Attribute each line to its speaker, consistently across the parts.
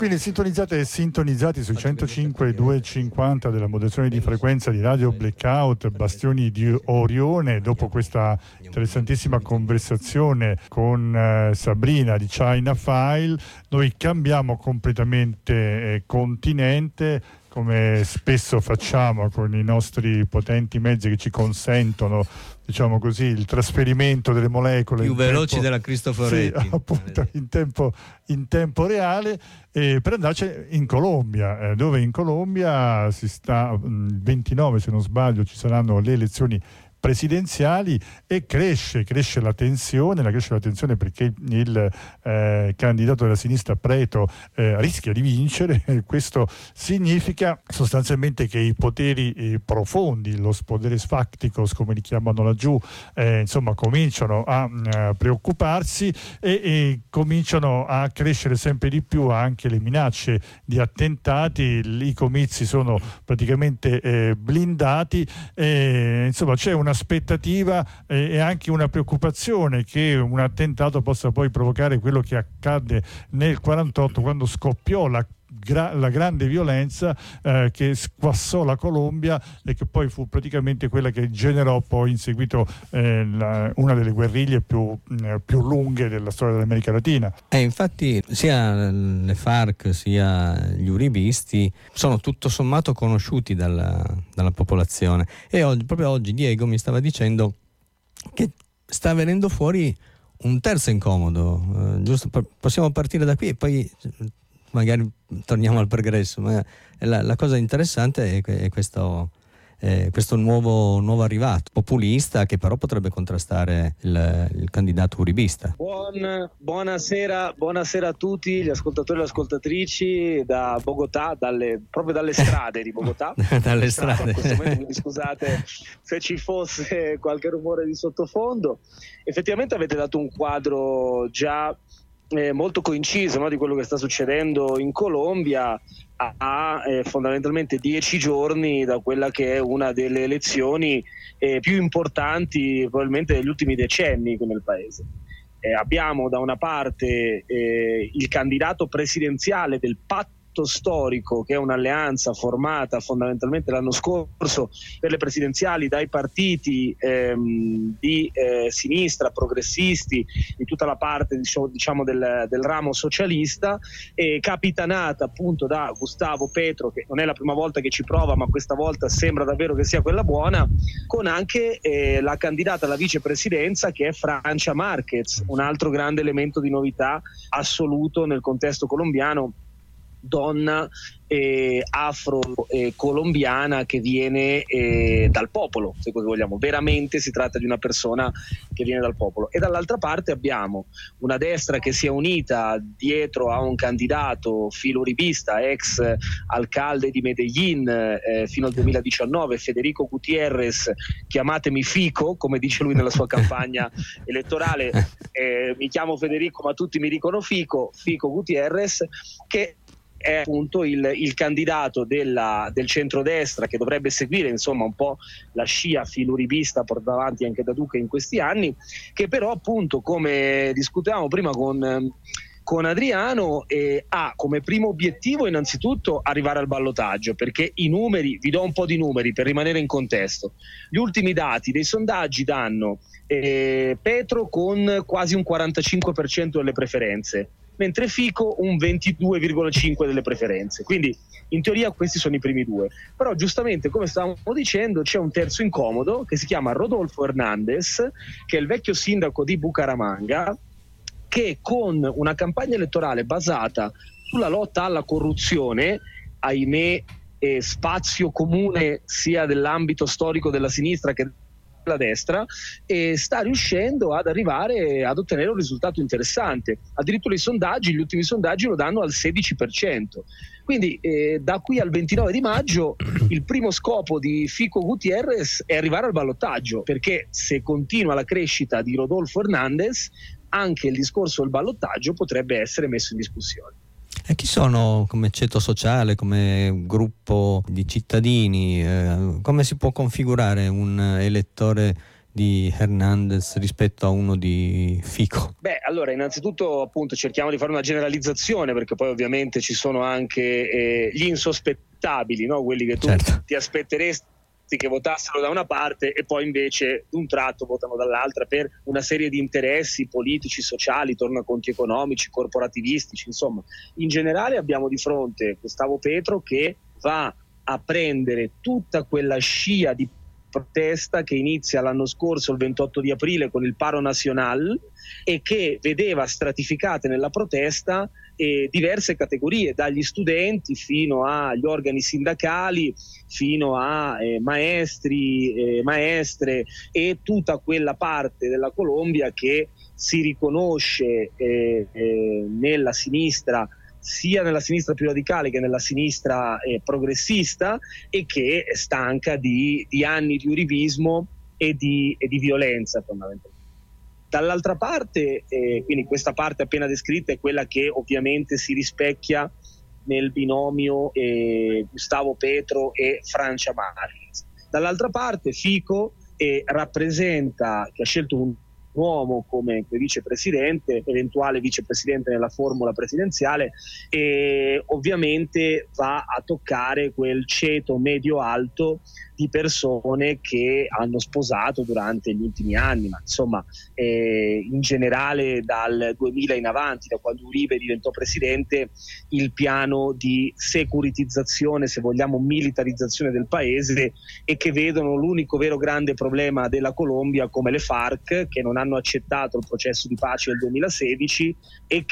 Speaker 1: Quindi sintonizzate e sintonizzati sui 105,250 della modulazione di frequenza di Radio Blackout, Bastioni di Orione. Dopo questa interessantissima conversazione con Sabrina di China File, noi cambiamo completamente continente, come spesso facciamo con i nostri potenti mezzi che ci consentono, diciamo così, il trasferimento delle molecole
Speaker 2: più veloci della Cristoforetti,
Speaker 1: sì, appunto, in tempo reale, per andarci in Colombia, dove in Colombia si sta, il 29 se non sbaglio ci saranno le elezioni presidenziali e cresce la tensione perché il candidato della sinistra Preto rischia di vincere. Questo significa sostanzialmente che i poteri profondi, los poderes fácticos come li chiamano laggiù, insomma cominciano a preoccuparsi e cominciano a crescere sempre di più anche le minacce di attentati. I comizi sono praticamente blindati, insomma c'è un'aspettativa e anche una preoccupazione che un attentato possa poi provocare quello che accadde nel 48, quando scoppiò la grande violenza che squassò la Colombia e che poi fu praticamente quella che generò poi in seguito una delle guerriglie più lunghe della storia dell'America Latina.
Speaker 2: Infatti sia le FARC sia gli uribisti sono tutto sommato conosciuti dalla popolazione, e proprio oggi Diego mi stava dicendo che sta venendo fuori un terzo incomodo, giusto? Possiamo partire da qui e poi magari torniamo al progresso, ma la cosa interessante è questo nuovo arrivato populista, che però potrebbe contrastare il candidato uribista.
Speaker 3: Buonasera a tutti gli ascoltatori e le ascoltatrici da Bogotà, proprio dalle strade di Bogotà.
Speaker 2: Dalle strade.
Speaker 3: Quindi scusate se ci fosse qualche rumore di sottofondo. Effettivamente avete dato un quadro già molto coinciso, no, di quello che sta succedendo in Colombia a fondamentalmente 10 giorni da quella che è una delle elezioni più importanti probabilmente degli ultimi decenni nel paese. Abbiamo da una parte il candidato presidenziale del patto storico, che è un'alleanza formata fondamentalmente l'anno scorso per le presidenziali dai partiti di sinistra, progressisti, di tutta la parte diciamo del ramo socialista, capitanata appunto da Gustavo Petro, che non è la prima volta che ci prova, ma questa volta sembra davvero che sia quella buona, con anche la candidata alla vicepresidenza che è Francia Marquez, un altro grande elemento di novità assoluto nel contesto colombiano, donna afro-colombiana che viene dal popolo, se così vogliamo. Veramente si tratta di una persona che viene dal popolo. E dall'altra parte abbiamo una destra che si è unita dietro a un candidato filoribista, ex alcalde di Medellín fino al 2019, Federico Gutiérrez, chiamatemi Fico, come dice lui nella sua campagna elettorale. Mi chiamo Federico ma tutti mi dicono Fico Gutiérrez, che è appunto il candidato del centrodestra, che dovrebbe seguire insomma un po' la scia filuribista portata avanti anche da Duque in questi anni, che però appunto, come discutevamo prima con Adriano, ha come primo obiettivo innanzitutto arrivare al ballottaggio, perché i numeri, vi do un po' di numeri per rimanere in contesto. Gli ultimi dati dei sondaggi danno Petro con quasi un 45% delle preferenze, mentre Fico un 22,5% delle preferenze. Quindi in teoria questi sono i primi due. Però giustamente, come stavamo dicendo, c'è un terzo incomodo che si chiama Rodolfo Hernández, che è il vecchio sindaco di Bucaramanga, che con una campagna elettorale basata sulla lotta alla corruzione, ahimè spazio comune sia dell'ambito storico della sinistra che la destra, e sta riuscendo ad arrivare ad ottenere un risultato interessante. Addirittura gli ultimi sondaggi lo danno al 16%. Quindi da qui al 29 di maggio il primo scopo di Fico Gutiérrez è arrivare al ballottaggio, perché se continua la crescita di Rodolfo Hernández, anche il discorso del ballottaggio potrebbe essere messo in discussione.
Speaker 2: E chi sono come ceto sociale, come gruppo di cittadini? Come si può configurare un elettore di Hernandez rispetto a uno di Fico?
Speaker 3: Beh, allora innanzitutto appunto cerchiamo di fare una generalizzazione, perché poi ovviamente ci sono anche gli insospettabili, no? Quelli che tu ti aspetteresti che votassero da una parte e poi invece d'un tratto votano dall'altra per una serie di interessi politici, sociali, tornaconti economici, corporativistici, insomma. In generale abbiamo di fronte Gustavo Petro che va a prendere tutta quella scia di protesta che inizia l'anno scorso il 28 di aprile con il Paro Nacional e che vedeva stratificate nella protesta diverse categorie, dagli studenti fino agli organi sindacali, fino a maestri, maestre e tutta quella parte della Colombia che si riconosce nella sinistra, sia nella sinistra più radicale che nella sinistra progressista, e che è stanca di anni di uribismo e di violenza fondamentalmente. Dall'altra parte, quindi questa parte appena descritta è quella che ovviamente si rispecchia nel binomio Gustavo Petro e Francia Márquez. Dall'altra parte Fico rappresenta, che ha scelto un uomo come vicepresidente, eventuale vicepresidente nella formula presidenziale, e ovviamente va a toccare quel ceto medio-alto di persone che hanno sposato durante gli ultimi anni, ma insomma in generale dal 2000 in avanti, da quando Uribe diventò presidente, il piano di securitizzazione, se vogliamo militarizzazione del paese, e che vedono l'unico vero grande problema della Colombia come le FARC, che non hanno accettato il processo di pace del 2016 e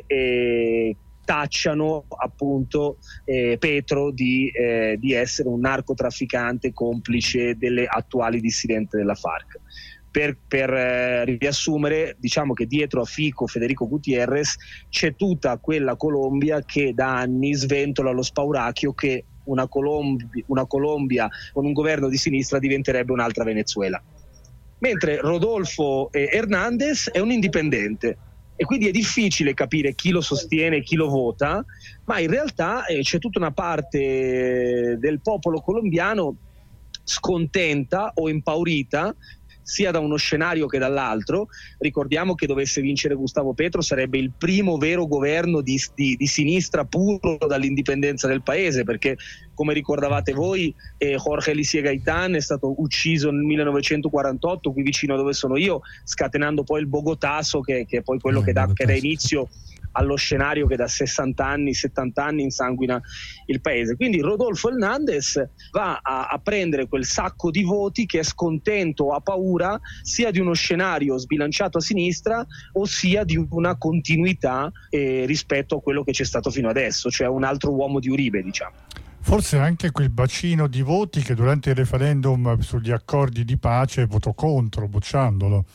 Speaker 3: che tacciano appunto Petro di essere un narcotrafficante complice delle attuali dissidenti della FARC. Per riassumere, diciamo che dietro a Fico, Federico Gutiérrez, c'è tutta quella Colombia che da anni sventola lo spauracchio che una Colombia con un governo di sinistra diventerebbe un'altra Venezuela. Mentre Rodolfo Hernández è un indipendente, e quindi è difficile capire chi lo sostiene e chi lo vota, ma in realtà c'è tutta una parte del popolo colombiano scontenta o impaurita sia da uno scenario che dall'altro. Ricordiamo che dovesse vincere Gustavo Petro sarebbe il primo vero governo di sinistra puro dall'indipendenza del paese, perché come ricordavate voi Jorge Eliezer Gaitán è stato ucciso nel 1948 qui vicino dove sono io, scatenando poi il Bogotazo che è poi quello che dà inizio allo scenario che da 60 anni, 70 anni insanguina il paese. Quindi Rodolfo Hernández va a prendere quel sacco di voti che è scontento o ha paura sia di uno scenario sbilanciato a sinistra o sia di una continuità rispetto a quello che c'è stato fino adesso, cioè un altro uomo di Uribe, diciamo.
Speaker 1: Forse anche quel bacino di voti che durante il referendum sugli accordi di pace votò contro, bocciandolo.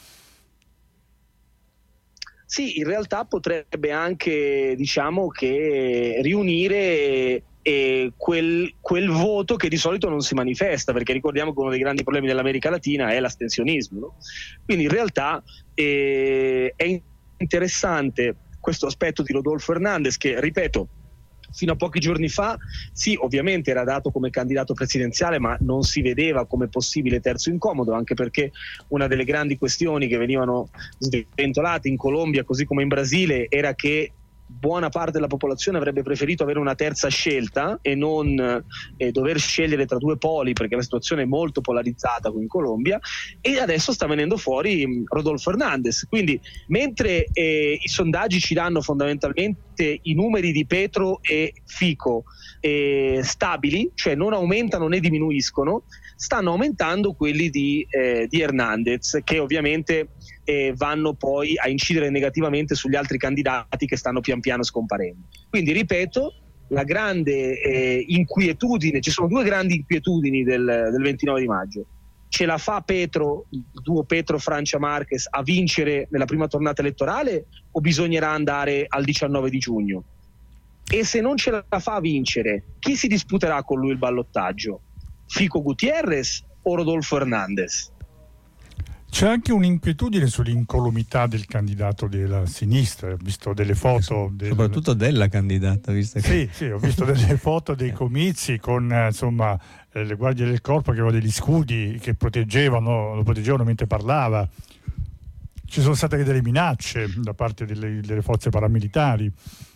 Speaker 3: Sì, in realtà potrebbe anche, diciamo, che riunire quel voto che di solito non si manifesta, perché ricordiamo che uno dei grandi problemi dell'America Latina è l'astensionismo, no? Quindi in realtà è interessante questo aspetto di Rodolfo Hernández che, ripeto, fino a pochi giorni fa sì, ovviamente era dato come candidato presidenziale, ma non si vedeva come possibile terzo incomodo, anche perché una delle grandi questioni che venivano sventolate in Colombia così come in Brasile era che buona parte della popolazione avrebbe preferito avere una terza scelta e non dover scegliere tra due poli, perché la situazione è molto polarizzata qui in Colombia, e adesso sta venendo fuori Rodolfo Hernández. Quindi mentre i sondaggi ci danno fondamentalmente i numeri di Petro e Fico stabili, cioè non aumentano né diminuiscono, stanno aumentando quelli di Hernández, che ovviamente vanno poi a incidere negativamente sugli altri candidati che stanno pian piano scomparendo. Quindi ripeto, la grande inquietudine, ci sono due grandi inquietudini del 29 di maggio. Ce la fa Petro, il duo Petro-Francia Márquez, a vincere nella prima tornata elettorale o bisognerà andare al 19 di giugno? E se non ce la fa a vincere, chi si disputerà con lui il ballottaggio? Fico Gutiérrez o Rodolfo Hernández?
Speaker 1: C'è anche un'inquietudine sull'incolumità del candidato della sinistra. Ho visto delle foto
Speaker 2: soprattutto della candidata, visto che...
Speaker 1: Sì, ho visto delle foto dei comizi con le guardie del corpo che avevano degli scudi che lo proteggevano mentre parlava. Ci sono state delle minacce da parte delle forze paramilitari.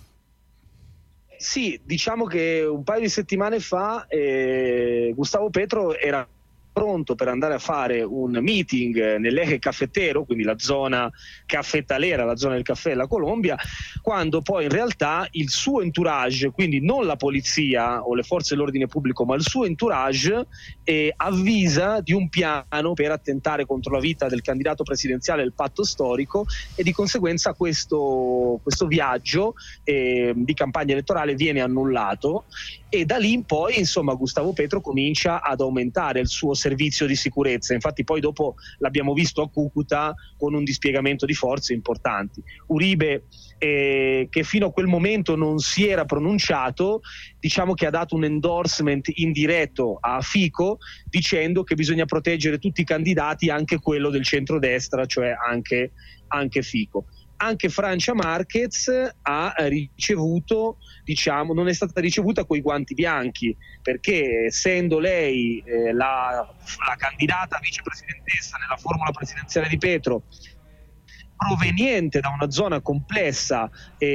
Speaker 3: Sì, diciamo che un paio di settimane fa Gustavo Petro era pronto per andare a fare un meeting nell'Eje Cafetero, quindi la zona caffettalera, la zona del caffè della Colombia, quando poi in realtà il suo entourage, quindi non la polizia o le forze dell'ordine pubblico, ma il suo entourage avvisa di un piano per attentare contro la vita del candidato presidenziale del patto storico, e di conseguenza questo viaggio di campagna elettorale viene annullato. E da lì in poi, insomma, Gustavo Petro comincia ad aumentare il suo servizio di sicurezza. Infatti poi dopo l'abbiamo visto a Cucuta con un dispiegamento di forze importanti. Uribe, che fino a quel momento non si era pronunciato, diciamo che ha dato un endorsement indiretto a Fico, dicendo che bisogna proteggere tutti i candidati, anche quello del centrodestra, cioè anche Fico. Anche Francia Marquez ha ricevuto, non è stata ricevuta coi guanti bianchi, perché essendo lei la candidata vicepresidentessa nella formula presidenziale di Petro, proveniente da una zona complessa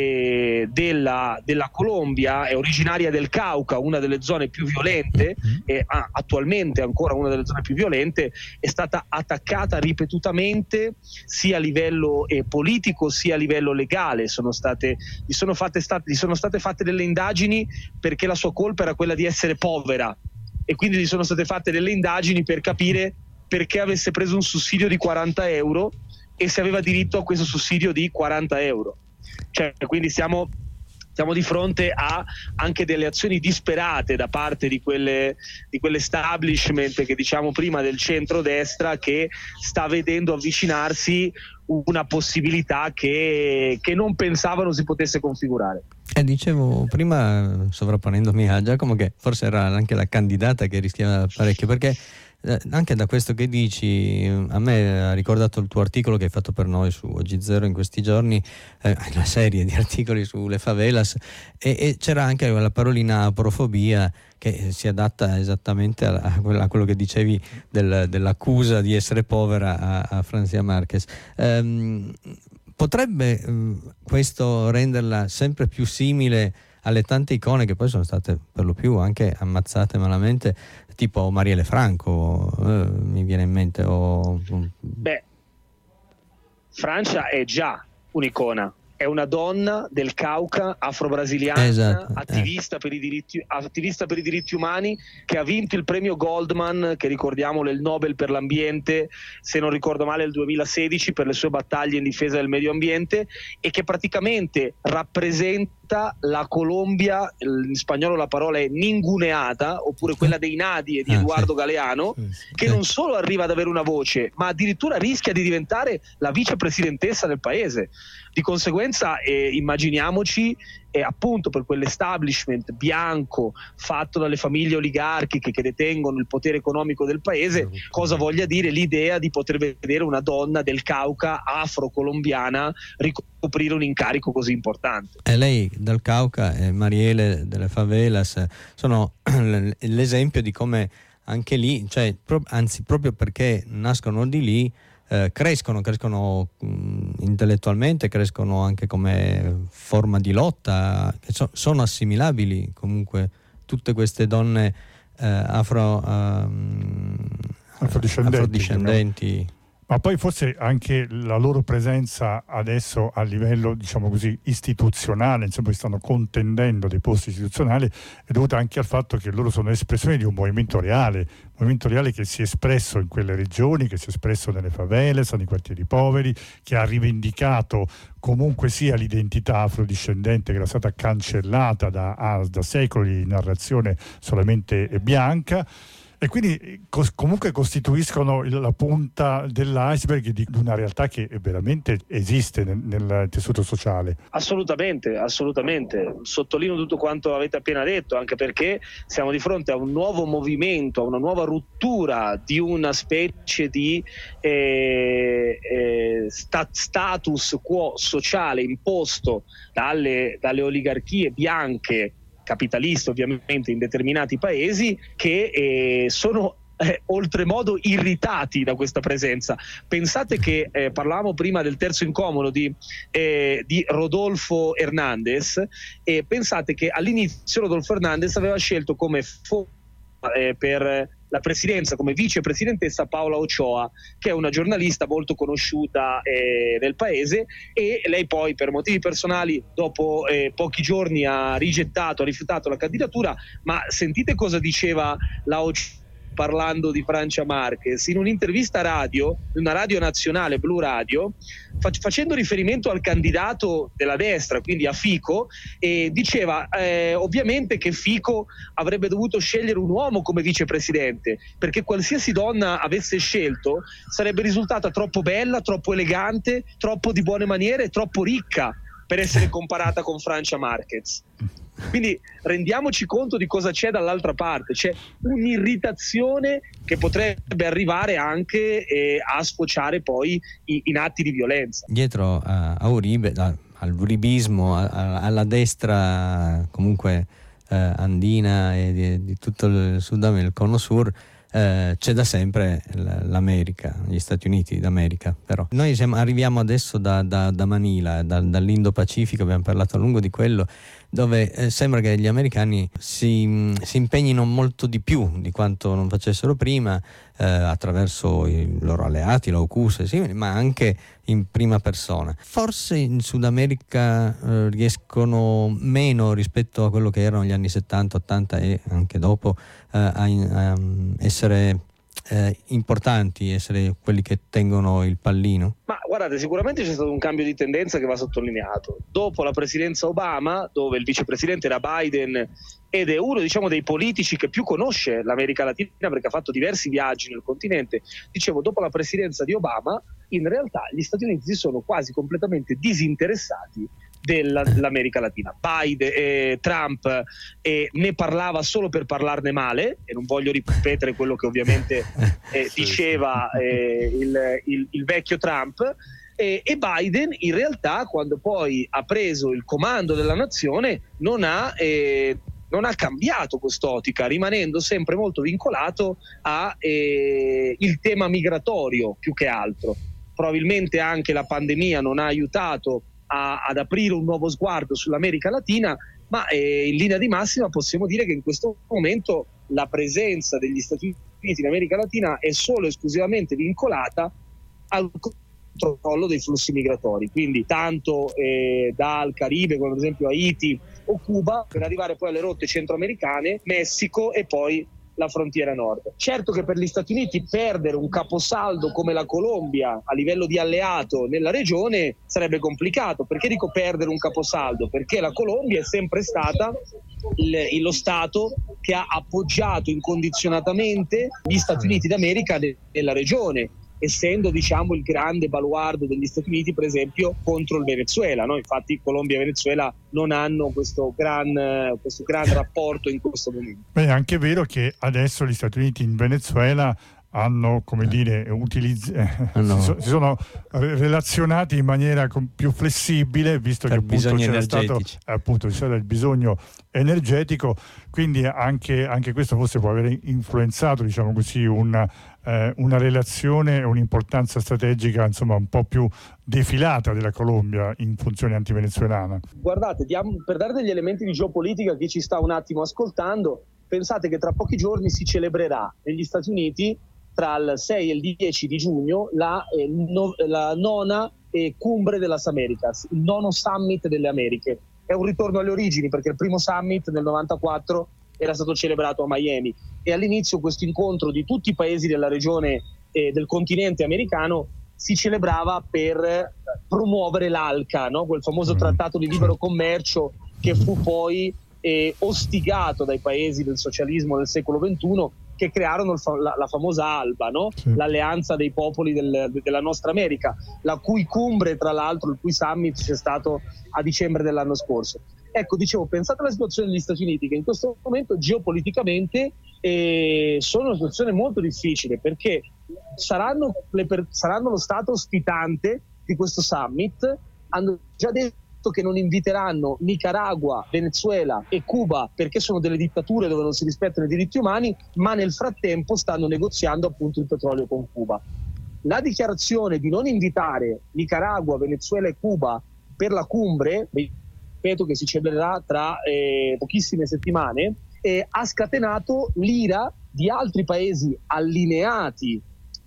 Speaker 3: della Colombia, è originaria del Cauca, una delle zone più violente, attualmente ancora una delle zone più violente, è stata attaccata ripetutamente sia a livello politico sia a livello legale. Gli sono state fatte delle indagini perché la sua colpa era quella di essere povera, e quindi gli sono state fatte delle indagini per capire perché avesse preso un sussidio di 40 euro e se aveva diritto a questo sussidio di 40 euro. Cioè, quindi siamo di fronte a anche delle azioni disperate da parte di quell'establishment che diciamo prima del centrodestra, che sta vedendo avvicinarsi una possibilità che non pensavano si potesse configurare.
Speaker 2: Dicevo prima, sovrapponendomi a Giacomo, che forse era anche la candidata che rischiava parecchio, perché anche da questo che dici a me ha ricordato il tuo articolo che hai fatto per noi su Oggi Zero in questi giorni, una serie di articoli sulle favelas, e c'era anche la parolina aporofobia che si adatta esattamente a quello che dicevi dell'accusa di essere povera a Francia Marquez. Potrebbe questo renderla sempre più simile alle tante icone che poi sono state per lo più anche ammazzate malamente, tipo Marielle Franco, mi viene in mente.
Speaker 3: Francia è già un'icona, è una donna del Cauca, afro-brasiliana,
Speaker 2: esatto,
Speaker 3: attivista per i diritti umani, che ha vinto il premio Goldman, che ricordiamolo è il Nobel per l'ambiente, se non ricordo male nel 2016, per le sue battaglie in difesa del medio ambiente, e che praticamente rappresenta la Colombia, in spagnolo la parola è ninguneata, oppure quella dei nadi e di Eduardo Galeano, che non solo arriva ad avere una voce, ma addirittura rischia di diventare la vicepresidentessa del paese. Di conseguenza immaginiamoci appunto per quell'establishment bianco fatto dalle famiglie oligarchiche che detengono il potere economico del paese, cosa voglia dire l'idea di poter vedere una donna del Cauca afro-colombiana ricoprire un incarico così importante.
Speaker 2: E lei dal Cauca e Marielle delle favelas sono l'esempio di come anche lì, cioè, anzi proprio perché nascono di lì, crescono intellettualmente, crescono anche come forma di lotta, che sono assimilabili comunque tutte queste donne afrodiscendenti.
Speaker 1: Ma poi forse anche la loro presenza adesso a livello, diciamo così, istituzionale, insomma, stanno contendendo dei posti istituzionali, è dovuta anche al fatto che loro sono espressione di un movimento reale che si è espresso in quelle regioni, che si è espresso nelle favelas, nei quartieri poveri, che ha rivendicato comunque sia l'identità afrodiscendente, che era stata cancellata da secoli di narrazione solamente bianca. E quindi comunque costituiscono la punta dell'iceberg di una realtà che veramente esiste nel tessuto sociale.
Speaker 3: Assolutamente. Sottolineo tutto quanto avete appena detto, anche perché siamo di fronte a un nuovo movimento, a una nuova rottura di una specie di status quo sociale imposto dalle oligarchie bianche, capitaliste ovviamente, in determinati paesi, che sono oltremodo irritati da questa presenza. Pensate che parlavamo prima del terzo incomodo di Rodolfo Hernández, e pensate che all'inizio Rodolfo Hernández aveva scelto come per la presidenza, come vicepresidentessa, Paola Ochoa, che è una giornalista molto conosciuta nel paese, e lei poi per motivi personali dopo pochi giorni ha rifiutato la candidatura. Ma sentite cosa diceva la Ochoa parlando di Francia Marquez in un'intervista radio, una radio nazionale, Blu Radio, facendo riferimento al candidato della destra, quindi a Fico, e diceva ovviamente che Fico avrebbe dovuto scegliere un uomo come vicepresidente, perché qualsiasi donna avesse scelto sarebbe risultata troppo bella, troppo elegante, troppo di buone maniere, troppo ricca per essere comparata con Francia Marquez. Quindi rendiamoci conto di cosa c'è dall'altra parte. C'è un'irritazione che potrebbe arrivare anche a sfociare poi in atti di violenza.
Speaker 2: Dietro a Uribe, all'uribismo, alla destra comunque andina e di tutto il Sud America, il Cono Sur, c'è da sempre l'America, gli Stati Uniti d'America. Però noi arriviamo adesso da Manila, dall'Indo-Pacifico, abbiamo parlato a lungo di quello, dove sembra che gli americani si impegnino molto di più di quanto non facessero prima, attraverso i loro alleati, l'AUKUS, ma anche in prima persona. Forse in Sud America riescono meno rispetto a quello che erano gli anni 70, 80 e anche dopo a essere importanti, essere quelli che tengono il pallino?
Speaker 3: Ma guardate, sicuramente c'è stato un cambio di tendenza che va sottolineato. Dopo la presidenza Obama, dove il vicepresidente era Biden ed è uno, diciamo, dei politici che più conosce l'America Latina perché ha fatto diversi viaggi nel continente, dicevo, dopo la presidenza di Obama, in realtà gli Stati Uniti si sono quasi completamente disinteressati dell'America Latina. Trump ne parlava solo per parlarne male, e non voglio ripetere quello che ovviamente diceva il vecchio Trump, e Biden in realtà, quando poi ha preso il comando della nazione, non ha cambiato quest'ottica, rimanendo sempre molto vincolato a il tema migratorio più che altro. Probabilmente anche la pandemia non ha aiutato ad aprire un nuovo sguardo sull'America Latina, ma in linea di massima possiamo dire che in questo momento la presenza degli Stati Uniti in America Latina è solo e esclusivamente vincolata al controllo dei flussi migratori, quindi tanto dal Caribe, come ad esempio Haiti o Cuba, per arrivare poi alle rotte centroamericane, Messico e poi la frontiera nord. Certo che per gli Stati Uniti perdere un caposaldo come la Colombia a livello di alleato nella regione sarebbe complicato. Perché dico perdere un caposaldo? Perché la Colombia è sempre stata lo Stato che ha appoggiato incondizionatamente gli Stati Uniti d'America nella regione, essendo, diciamo, il grande baluardo degli Stati Uniti, per esempio, contro il Venezuela, no? Infatti Colombia e Venezuela non hanno questo gran rapporto in questo momento.
Speaker 1: Beh, è anche vero che adesso gli Stati Uniti in Venezuela hanno, come dire, si sono relazionati in maniera più flessibile, visto
Speaker 2: per
Speaker 1: che appunto c'era stato il bisogno energetico, quindi anche questo forse può aver influenzato, diciamo così, una relazione e un'importanza strategica, insomma, un po' più defilata della Colombia in funzione antivenezuelana.
Speaker 3: Guardate, per dare degli elementi di geopolitica, chi ci sta un attimo ascoltando, pensate che tra pochi giorni si celebrerà negli Stati Uniti, tra il 6 e il 10 di giugno, la nona Cumbre de las Americas, il nono summit delle Americhe. È un ritorno alle origini, perché il primo summit nel 94 era stato celebrato a Miami, e all'inizio questo incontro di tutti i paesi della regione del continente americano si celebrava per promuovere l'ALCA, no? Quel famoso trattato di libero commercio che fu poi ostigato dai paesi del socialismo del secolo XXI che crearono la famosa ALBA, no?
Speaker 1: Sì.
Speaker 3: L'alleanza dei popoli della nostra America, la cui cumbre, tra l'altro, il cui summit c'è stato a dicembre dell'anno scorso. Ecco, dicevo, pensate alla situazione degli Stati Uniti, che in questo momento geopoliticamente sono in una situazione molto difficile, perché saranno lo stato ospitante di questo summit. Hanno già detto che non inviteranno Nicaragua, Venezuela e Cuba perché sono delle dittature dove non si rispettano i diritti umani, ma nel frattempo stanno negoziando appunto il petrolio con Cuba. La dichiarazione di non invitare Nicaragua, Venezuela e Cuba per la cumbre, ripeto che si celebrerà tra pochissime settimane, ha scatenato l'ira di altri paesi allineati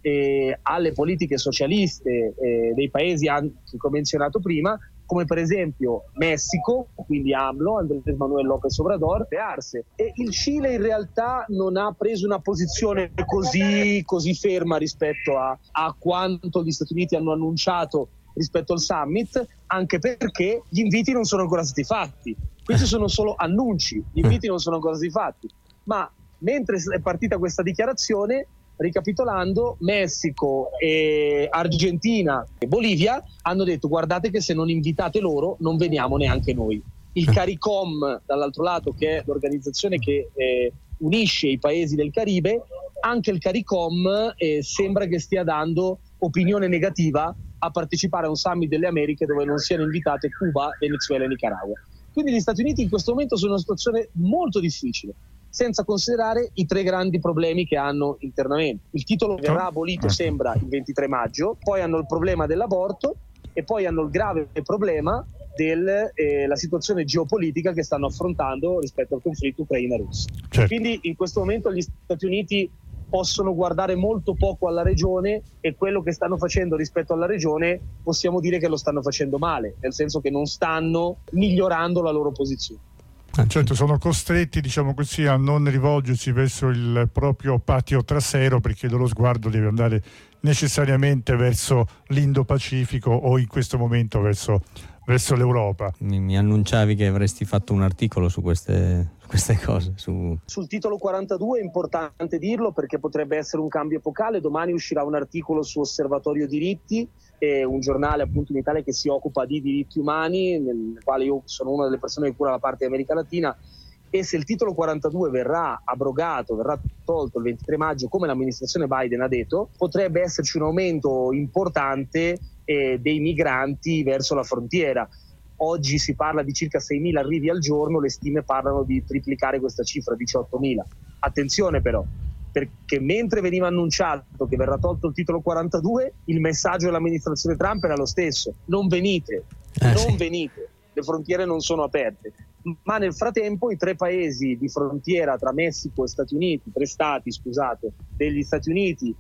Speaker 3: alle politiche socialiste dei paesi che ho menzionato prima, come per esempio Messico, quindi AMLO, Andrés Manuel López Obrador, e Arce. E il Cile in realtà non ha preso una posizione così ferma rispetto a quanto gli Stati Uniti hanno annunciato rispetto al summit, anche perché gli inviti non sono ancora stati fatti. Questi sono solo annunci, gli inviti non sono ancora stati fatti. Ma mentre è partita questa dichiarazione, ricapitolando, Messico, Argentina e Bolivia hanno detto: guardate che se non invitate loro non veniamo neanche noi. Il CARICOM, dall'altro lato, che è l'organizzazione che unisce i paesi del Caribe, anche il CARICOM sembra che stia dando opinione negativa a partecipare a un summit delle Americhe dove non siano invitate Cuba, Venezuela e Nicaragua. Quindi gli Stati Uniti in questo momento sono in una situazione molto difficile, senza considerare i 3 grandi problemi che hanno internamente. Il titolo verrà abolito, sembra, il 23 maggio, poi hanno il problema dell'aborto e poi hanno il grave problema della situazione geopolitica che stanno affrontando rispetto al conflitto Ucraina-Russia. Certo. Quindi in questo momento gli Stati Uniti possono guardare molto poco alla regione, e quello che stanno facendo rispetto alla regione possiamo dire che lo stanno facendo male, nel senso che non stanno migliorando la loro posizione.
Speaker 1: Certo, sono costretti, diciamo così, a non rivolgersi verso il proprio patio trasero, perché il loro sguardo deve andare necessariamente verso l'Indo-Pacifico o in questo momento verso l'Europa.
Speaker 2: Mi annunciavi che avresti fatto un articolo su queste cose.
Speaker 3: Sul titolo 42 è importante dirlo, perché potrebbe essere un cambio epocale. Domani uscirà un articolo su Osservatorio Diritti, un giornale appunto in Italia che si occupa di diritti umani, nel quale io sono una delle persone che cura la parte di America Latina. E se il titolo 42 verrà abrogato, verrà tolto il 23 maggio, come l'amministrazione Biden ha detto, potrebbe esserci un aumento importante dei migranti verso la frontiera. Oggi si parla di circa 6.000 arrivi al giorno, le stime parlano di triplicare questa cifra, 18.000. Attenzione però, perché mentre veniva annunciato che verrà tolto il titolo 42, il messaggio dell'amministrazione Trump era lo stesso: non venite, venite, le frontiere non sono aperte. Ma nel frattempo i 3 paesi di frontiera tra Messico e Stati Uniti, 3 stati, scusate, degli Stati Uniti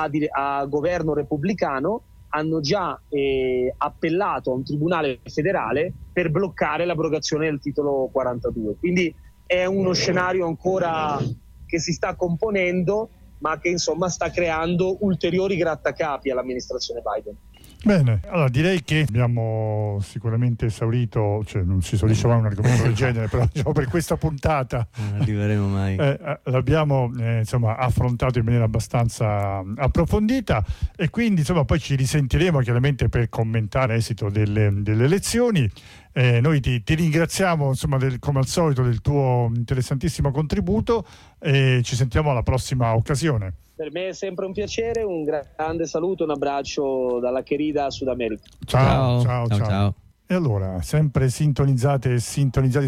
Speaker 3: a governo repubblicano, hanno già appellato a un tribunale federale per bloccare l'abrogazione del titolo 42. Quindi è uno scenario ancora che si sta componendo, ma che insomma sta creando ulteriori grattacapi all'amministrazione Biden.
Speaker 1: Bene, allora direi che abbiamo sicuramente esaurito, cioè non si esaurisce mai un argomento del genere, però diciamo per questa puntata
Speaker 2: non arriveremo mai.
Speaker 1: L'abbiamo insomma affrontato in maniera abbastanza approfondita, e quindi insomma poi ci risentiremo chiaramente per commentare l'esito delle elezioni. Noi ti ringraziamo insomma come al solito del tuo interessantissimo contributo, e ci sentiamo alla prossima occasione.
Speaker 3: Per me è sempre un piacere, un grande saluto, un abbraccio dalla querida Sud America.
Speaker 1: Ciao. E allora, sempre sintonizzati sui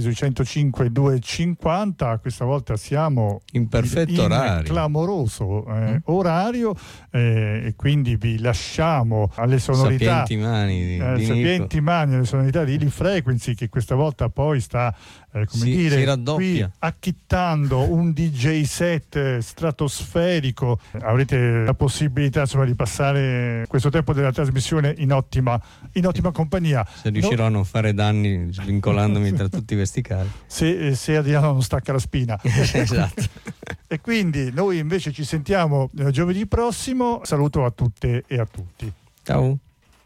Speaker 1: 105.250, questa volta siamo
Speaker 2: in perfetto orario,
Speaker 1: clamoroso orario, e quindi vi lasciamo alle sonorità sapienti mani alle sonorità di Illy Frequency, che questa volta poi sta si
Speaker 2: raddoppia,
Speaker 1: qui acchittando un DJ set stratosferico. Avrete la possibilità insomma di passare questo tempo della trasmissione in ottima compagnia.
Speaker 2: Se riuscirò a non fare danni svincolandomi tra tutti questi cari.
Speaker 1: Se Adriano non stacca la spina.
Speaker 2: Esatto.
Speaker 1: E quindi noi invece ci sentiamo giovedì prossimo. Saluto a tutte e a tutti.
Speaker 2: Ciao.